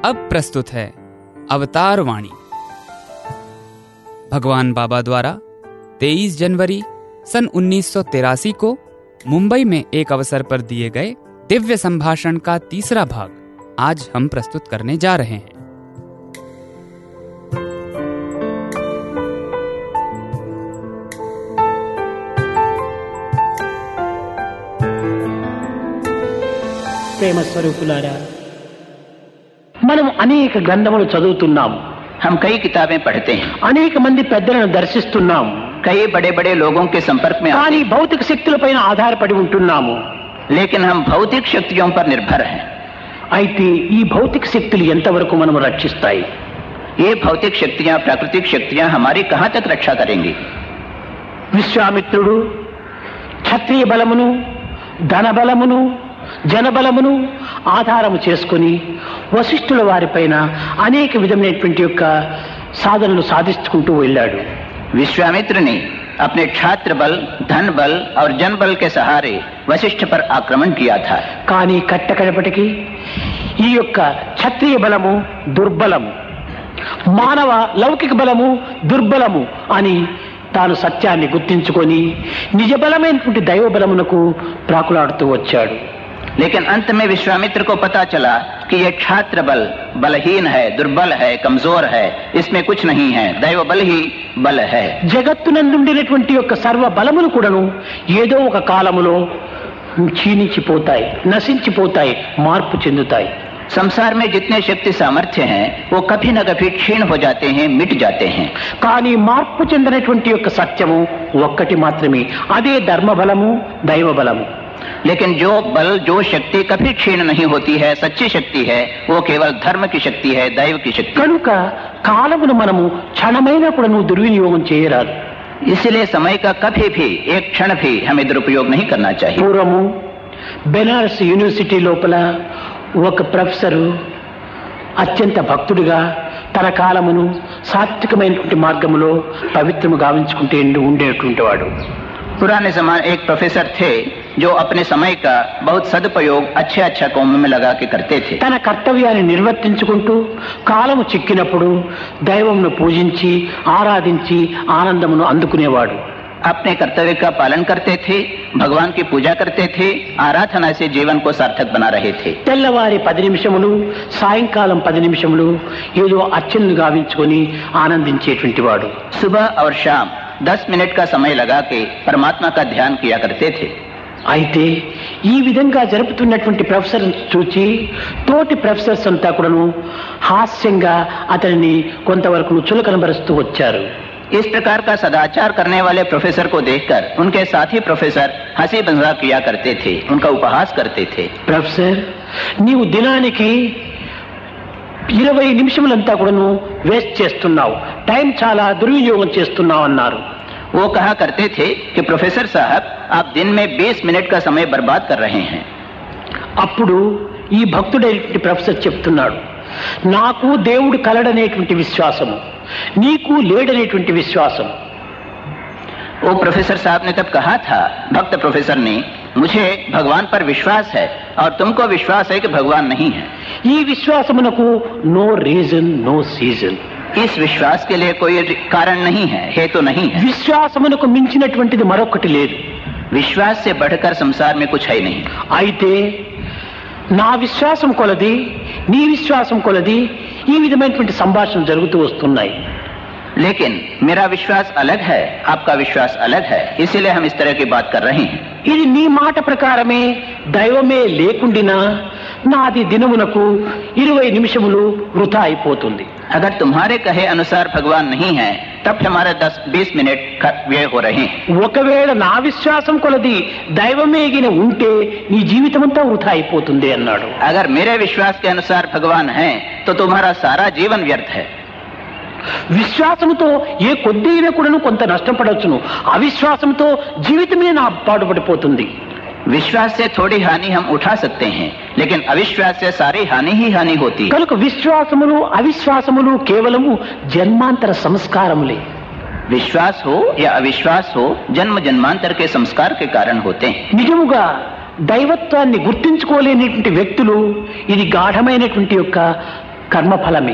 अब प्रस्तुत है अवतार वाणी। भगवान बाबा द्वारा 23 जनवरी सन 1983 को मुंबई में एक अवसर पर दिए गए दिव्य संभाषण का तीसरा भाग आज हम प्रस्तुत करने जा रहे हैं। ప్రేమ స్వరూపులారా, మనం అనేక గ్రంథములు చదువుతున్నాం, हम कई किताबें पढ़ते हैं, అనేక మంది పెద్దలను దర్శిస్తున్నాం, कई बड़े बड़े लोगों के संपर्क में आते కానీ हैं, భౌతిక శక్తులపైన ఆధారపడి ఉంటున్నాము। लेकिन हम भौतिक शक्तियों पर निर्भर हैं। అయితే ఈ భౌతిక శక్తులు ఎంతవరకు మనము రక్షిస్తాయి? ये भौतिक शक्तियां, प्राकृतिक शक्तियां हमारी कहां तक रक्षा करेंगी? విశ్వామిత్రుడు క్షత్రియ బలమును, ధన బలమును, జనబలమును ఆధారము చేసుకుని వశిష్ఠుల వారిపైన అనేక విధమైనటువంటి యొక్క సాధనలు సాధించుకుంటూ వెళ్ళాడు। विश्वामित्र ने अपने छात्र बल, धन बल और जन बल के सहारे वशिष्ठ पर आक्रमण किया था। కానీ కట్టకడపటికి ఈ యొక్క క్షత్రియ బలము దుర్బలము, మానవ లౌకిక బలము దుర్బలము అని తాను సత్యాన్ని గుర్తించుకొని నిజ బలమైనటువంటి దైవ బలమునకు ప్రాకులాడుతూ వచ్చాడు। लेकिन अंत में विश्वामित्र को पता चला कि यह छात्र बल बलहीन है, दुर्बल है, कमजोर है, इसमें कुछ नहीं है, दैव बल ही बल है। జగత్తునందుండినటువంటి యొక్క సర్వ బలములు కూడాను ఏదో ఒక కాలములో క్షీణించిపోతాయి, నశించిపోతాయి, మార్పు చెందుతాయి। संसार में जितने शक्ति सामर्थ्य हैं वो कभी न कभी क्षीण हो जाते हैं, मिट जाते हैं। కానీ మార్పు చెందినటువంటి యొక్క సత్యము ఒక్కటి మాత్రమే, అదే ధర్మ బలము, దైవ బలము। लेकिन जो बल, जो शक्ति कभी क्षीण नहीं होती है, सच्ची शक्ति है, वो केवल धर्म की शक्ति है, दैव की शक्ति। కనుక కాలమును మనము క్షణమైనా కూడా దుర్వినియోగం చేయరాదు। इसलिए समय का कभी भी एक क्षण भी हमें दुरुपयोग नहीं करना चाहिए। పూర్వము బెనారస్ యూనివర్సిటీ లోపల ఒక ప్రొఫెసరు అత్యంత భక్తుడిగా తన కాలమును సాత్వికమైనటువంటి మార్గములో పవిత్రము గావించుకుంటూ ఉండేటువంటి వాడు। पुराने समय एक प्रोफेसर थे जो अपने समय का बहुत सदुपयोग अच्छे अच्छा काम में लगा के करते थे। తన కర్తవ్యాన్ని నిర్వర్తించుకుంటూ కాలము చిక్కినప్పుడు దైవమును పూజించి ఆరాధించి ఆనందమును అందుకునేవాడు। अपने कर्तव्य का पालन करते थे, भगवान की पूजा करते थे, आराधना से जीवन को सार्थक बना रहे थे। తెల్లవారి 10 నిమిషములు, సాయంకాలం 10 నిమిషములు ఏదో అర్చనలు గావించుకొని ఆనందించేటువంటి వాడు। सुबह और शाम 10 मिनट का समय लगा के परमात्मा का ध्यान किया करते थे। అయితే ఈ విధంగా జరుపుతున్నటువంటి ప్రొఫెసర్ చూచి తోటి ప్రొఫెసర్స్ అంతా కూడాను హాస్యంగా అతనిని కొంతవరకు చులకనబరుస్తూ వచ్చారు। इस प्रकार का सदाचार करने वाले प्रोफेसर को देखकर उनके साथी प्रोफेसर हंसी मजाक किया करते थे, उनका उपहास करते थे। ప్రొఫెసర్, నీవు దినానికి 20 నిమిషములంతా కూడాను వేస్ట్ చేస్తున్నావు, టైం చాలా దుర్వినియోగం చేస్తున్నావు అన్నారు। वो कहा करते थे कि प्रोफेसर साहब, आप दिन में 20 मिनट का समय बर्बाद कर रहे हैं। అప్పుడు ఈ భక్తుడైనటువంటి ప్రొఫెసర్ చెప్తున్నాడు, నాకు దేవుడు కలడనేటువంటి విశ్వాసము, నీకు లేడనేటువంటి విశ్వాసం। वो प्रोफेसर साहब ने तब कहा था, भक्त प्रोफेसर ने, मुझे भगवान पर विश्वास है और तुमको विश्वास है कि भगवान नहीं है। ఈ విశ్వాసమునకు నో రీజన్, నో సీజన్। इस विश्वास के लिए कोई कारण नहीं है, हेतु नहीं है। విశ్వాసమునకు మించినటువంటిది మరొకటి లేదు। विश्वास से बढ़कर संसार में कुछ है ही नहीं। అయితే నా విశ్వాసం కొలది, నీ విశ్వాసం కొలది ఈ విధమైనటువంటి సంభాషణ జరుగుతూ వస్తున్నాయి। लेकिन मेरा विश्वास अलग है, आपका विश्वास अलग है, इसीलिए हम इस तरह की बात कर रहे हैं। ఇది నీ మాట ప్రకారమే దైవమే లేకుండినా నాది దినమునకు 20 నిమిషములు వృథా అయిపోతుంది। अगर तुम्हारे कहे अनुसार भगवान नहीं है, तब हमारे 10-20 मिनट व्यय हो रहे हैं। ఒకవేళ నా విశ్వాసం కొలది దైవమే గిన ఉంటే నీ జీవితమంతా వృథా అయిపోతుంది అన్నాడు। अगर मेरे विश्वास के अनुसार भगवान है तो तुम्हारा सारा जीवन व्यर्थ है। విశ్వాసంతో ఏ కొద్ది అయినా కూడాను కొంత నష్టం పడవచ్చును, అవిశ్వాసంతో జీవితమే నా పాటుపడిపోతుంది। विश्वास से थोड़ी हानि हम उठा सकते हैं, लेकिन अविश्वास से सारी हानि ही हानि होती है। కనుక విశ్వాసములు అవిశ్వాసములు కేవలము జన్మాంతర సంస్కారములే। विश्वास हो या अविश्वास हो, जन्म जन्मांतर के संस्कार के कारण होते हैं। నిజముగా దైవత్వాన్ని గుర్తించుకోలేనటువంటి వ్యక్తులు ఇది గాఢమైనటువంటి యొక్క కర్మఫలమే.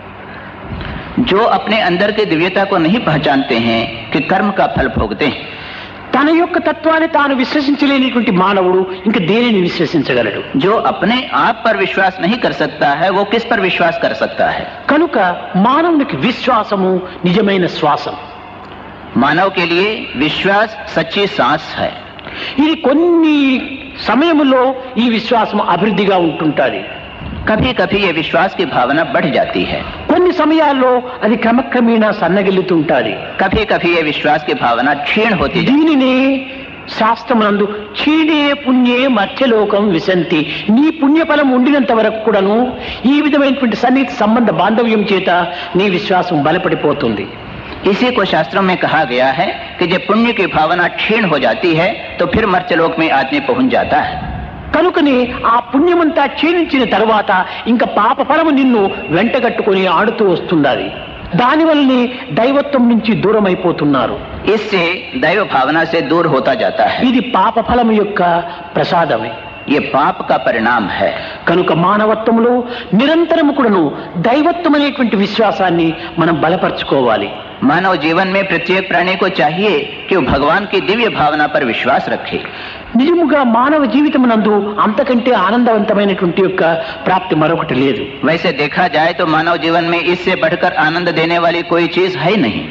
जो अपने अंदर के दिव्यता को नहीं पहचानते हैं कि कर्म का फल भोगते हैं. తన యొక్క తత్వాన్ని తాను విశ్వసించలేనిటువంటి మానవుడు ఇంకా దేనిని విశ్వసించగలడు? जो अपने आप पर विश्वास नहीं कर सकता है वो किस पर विश्वास कर सकता है? కనుక మానవునికి విశ్వాసము నిజమైన శ్వాసం. मानव के लिए विश्वास सच्ची सांस है. ఇది కొన్ని సమయంలో ఈ విశ్వాసం అభివృద్ధిగా ఉంటుంటుంది. कभी कभी ये विश्वास की भावना बढ़ जाती है. కొన్ని సమయాల్లో అది క్రమక్రమేణా సన్నగిల్లుతుంటుంది. कभी कभी ये विश्वास की भावना क्षीण होती है. దీనిని శాస్త్రమునందు క్షీణే పుణ్యే మధ్యలోకం విశంతి, నీ పుణ్యఫలం ఉండినంత వరకు కూడాను ఈ విధమైనటువంటి సన్నిహిత సంబంధ బాంధవ్యం చేత నీ విశ్వాసం బలపడిపోతుంది. इसी को शास्त्रों में कहा गया है कि जब पुण्य की भावना क्षीण हो जाती है तो फिर मर्त्यलोक में आदमी पहुंच जाता है. కనుకని ఆ పుణ్యమంతా క్షీణించిన తరువాత ఇంకా పాప ఫలము నిన్ను వెంటగట్టుకుని ఆడుతూ వస్తున్నది. దానివల్లనే దైవత్వం నుంచి దూరం అయిపోతున్నారు. इससे दैव भावना से दूर होता जाता है. ఇది పాప ఫలము యొక్క ప్రసాదమే. ये पाप का परिणाम है. కనుక మానవత్వంలో నిరంతరము కూడాను దైవత్వం అనేటువంటి విశ్వాసాన్ని మనం బలపరచుకోవాలి. मानव जीवन में प्रत्येक प्राणी को चाहिए कि वो भगवान की दिव्य भावना पर विश्वास रखे. నిజముగా మానవ జీవితమునందు అంతకంటే ఆనందవంతమైనటువంటి యొక్క ప్రాప్తి మరొకటి లేదు. वैसे देखा जाए तो मानव जीवन में इससे बढ़कर आनंद देने वाली कोई चीज है नहीं.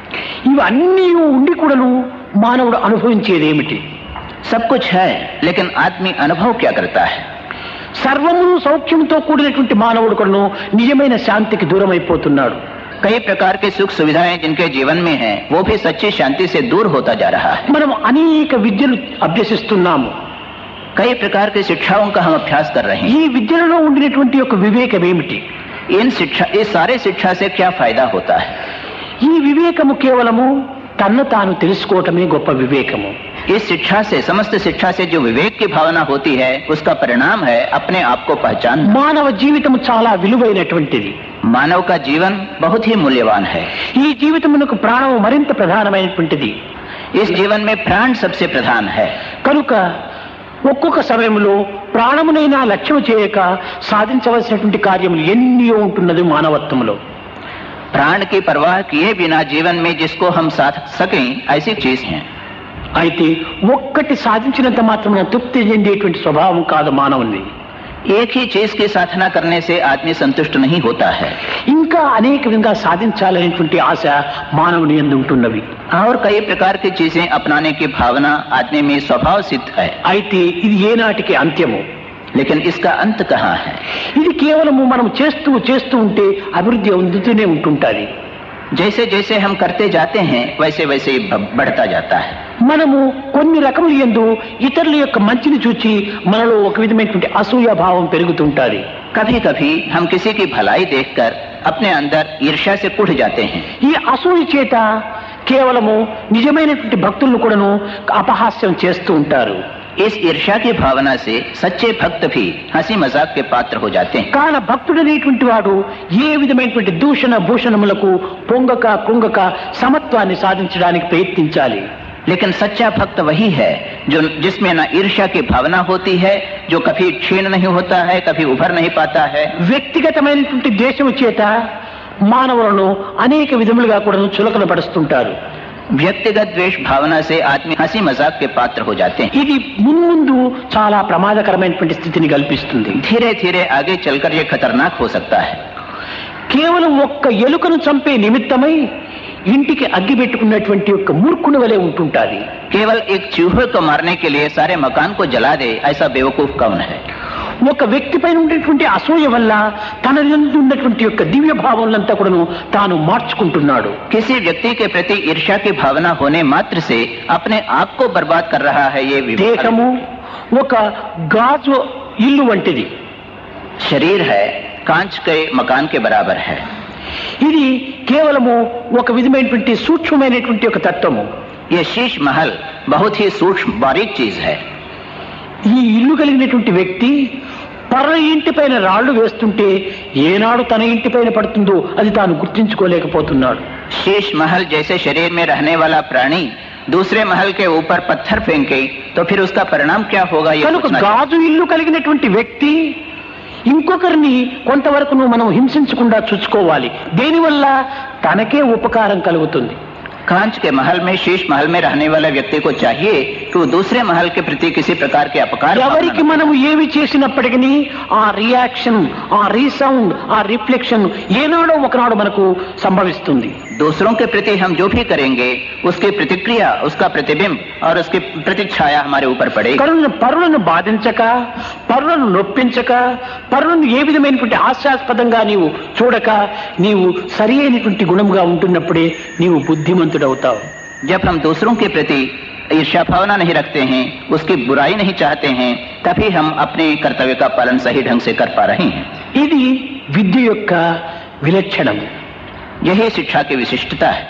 ఇవన్నీ ఉండి కూడాను మానవుడు అనుభవించేది ఏమిటి? सब कुछ है लेकिन आदमी अनुभव क्या करता है? సర్వము సౌఖ్యంతో కూడినటువంటి మానవుడు కూడాను నిజమైన శాంతికి దూరం అయిపోతున్నాడు. कई प्रकार की सुख सुविधाएं जिनके जीवन में हैं, वो भी सच्ची शांति से दूर होता जा रहा है. మనం అనేక విద్యలు అభ్యసిస్తున్నాము. कई प्रकार की शिक्षाओं का हम अभ्यास कर रहे हैं. ఈ విద్యలలో ఉండినటువంటి యొక్క వివేకం ఏమిటి? इस सारे शिक्षा से क्या फायदा होता है? ఈ వివేకము కేవలము తన్ను తాను తెలుసుకోవటమే గొప్ప వివేకము. इस शिक्षा से, समस्त शिक्षा से जो विवेक की भावना होती है उसका परिणाम है अपने आप को पहचान. మానవ జీవితము చాలా విలువైనటువంటిది. मानव का जीवन बहुत ही मूल्यवान है. ఈ జీవితమునకు ప్రాణము మరింత ప్రధానమైనటువంటిది. इस जीवन में प्राण सबसे प्रधान है. కనుక ఒక్కొక్క సమయంలో ప్రాణమునైనా లక్ష్యం చేయక సాధించవలసినటువంటి కార్యములు ఎన్నో ఉంటున్నది మానవత్వంలో. प्राण की परवाह किए बिना जीवन में जिसको हम साध सकें ऐसी चीज है. అయితే ఒక్కటి సాధించినంత మాత్రమే తృప్తి చెందేటువంటి స్వభావం కాదు మానవుని. एक ही चीज की साधना करने से आदमी संतुष्ट नहीं होता है. ఇంకా అనేక విధంగా సాధించాలనేటువంటి ఆశ మానవుని యందు ఉంటున్నవి. और कई प्रकार की चीजें अपनाने की भावना आदमी में स्वभाव सिद्ध है. అయితే ఇది ఏనాటికి అంత్యము? लेकिन इसका अंत कहाँ है? ఇది కేవలము మనం చేస్తూ చేస్తూ ఉంటే అభివృద్ధి అందుతూనే ఉంటుంటుంది. जैसे जैसे हम करते जाते हैं वैसे वैसे बढ़ता जाता है. మనము కొన్ని రకముల యందు ఇతరుల యొక్క మంచిని చూచి మనలో ఒక విధమైనటువంటి అసూయ భావం పెరుగుతుంటుంది. कभी कभी हम किसी की भलाई देखकर अपने अंदर ईर्ष्या से कुढ़ जाते हैं. ఈ అసూయ చేత కేవలము నిజమైనటువంటి భక్తులను కూడాను అపహాస్యం చేస్తూ ఉంటారు. इस ईर्ष्या की भावना से सच्चे भक्त भी हंसी मजाक के पात्र हो जाते हैं. కాన భక్తుడనేటువంటి వాడు ఏ విధమైనటువంటి దూషణ భూషణములకు పొంగక కుంగక సమత్వాన్ని సాధించడానికి ప్రయత్నించాలి. लेकिन सच्चा भक्त वही है जो जिसमें न ईर्ष्या की भावना होती है, जो कभी क्षीण नहीं होता है, कभी उभर नहीं पाता है. వ్యక్తిగతమైనటువంటి ద్వేషము చేత మానవులను అనేక విధములుగా కూడా చులకన పడుతుంటారు. व्यक्तिगत द्वेष भावना से आदमी हंसी मजाक के पात्र हो जाते हैं. ఇది మున్ముందు చాలా ప్రమాదకరమైనటువంటి స్థితిని కల్పిస్తుంది. धीरे धीरे आगे चलकर ये खतरनाक हो सकता है. కేవలం ఒక్క ఎలుకను చంపే నిమిత్తమై ఇంటికి అగ్గి పెట్టుకున్నటువంటి యొక్క మూర్ఖుని వలె ఉంటుంటాది. केवल एक चूहे को मारने के लिए सारे मकान को जला दे, ऐसा बेवकूफ कौन है? ఒక వ్యక్తి పైన ఉండేటువంటి అసూయ వల్ల తన యందు ఉన్నటువంటి యొక్క దివ్య భావనలంతా కూడాను తాను మార్చుకుంటున్నాడు. किसी व्यक्ति के प्रति ईर्ष्या की भावना होने मात्र से अपने आप को बर्बाद कर रहा है. ये దేహము ఒక గాజు ఇల్లు వంటిది. शरीर है कांच के मकान के बराबर है. ఇది కేవలము ఒక విధమైనటువంటి సూక్ష్మమైనటువంటి ఒక తత్వము. ये शीश महल बहुत ही सूक्ष्म बारीक चीज है. ఈ ఇల్లు కలిగినటువంటి వ్యక్తి పర ఇంటి పైన రాళ్లు వేస్తుంటే ఏనాడు తన ఇంటి పైన పడుతుందో అది తాను గుర్తించుకోలేకపోతున్నాడు. शीश महल जैसे शरीर में रहने वाला प्राणी दूसरे महल के ऊपर पत्थर फेंके तो फिर उसका परिणाम क्या होगा? ये కనుక గాజు ఇల్లు కలిగినటువంటి వ్యక్తి ఇంకొకరిని కొంతవరకు మనం హింసించకుండా చూసుకోవాలి. దేనివల్ల తనకే ఉపకారం కలుగుతుంది. कांच के महल में, शीश महल में रहने वाले व्यक्ति को चाहिए कि वो दूसरे महल के प्रति किसी प्रकार के अपकार ఎవరికి మనం ఏమి చేసినప్పటికీ ఆ రియాక్షన్, ఆ రీసౌండ్, ఆ రిఫ్లెక్షన్ ఏనాడో ఒకనాడు మనకు సంభవిస్తుంది. दूसरों के प्रति हम जो भी करेंगे उसकी प्रतिक्रिया, उसका प्रतिबिंब और उसकी प्रतिछाया हमारे ऊपर पड़ेगी. పరులను బాధించక, పరులను నొప్పించక, పరులను ఏ విధమైనటువంటి హాస్యాస్పదంగా నీవు చూడక, నీవు సరి అయినటువంటి గుణంగా ఉంటున్నప్పుడే నీవు బుద్ధిమంతుడవుతావు. जब हम दूसरों के प्रति ईर्ष्या भावना नहीं रखते हैं, उसकी बुराई नहीं चाहते हैं, तभी हम अपने कर्तव्य का पालन सही ढंग से कर पा रहे हैं. ఇది విద్య యొక్క విలక్షణం. यही शिक्षा की विशिष्टता है.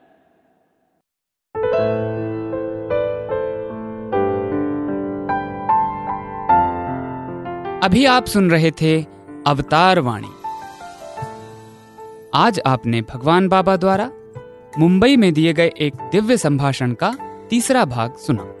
अभी आप सुन रहे थे अवतार वाणी. आज आपने भगवान बाबा द्वारा मुंबई में दिए गए एक दिव्य संभाषण का तीसरा भाग सुना.